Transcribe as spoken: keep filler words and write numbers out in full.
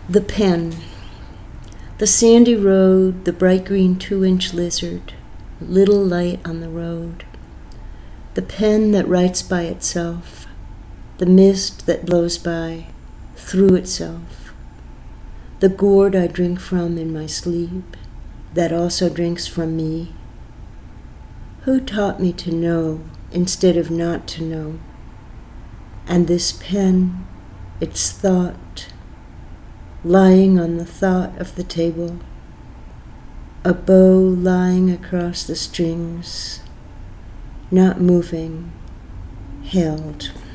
The pen, the sandy road, the bright green two-inch lizard, little light on the road. The pen that writes by itself, the mist that blows by, through itself. The gourd I drink from in my sleep, that also drinks from me. Who taught me to know instead of not to know? And this pen, its thought, lying on the thought of the table, a bow lying across the strings, not moving, held.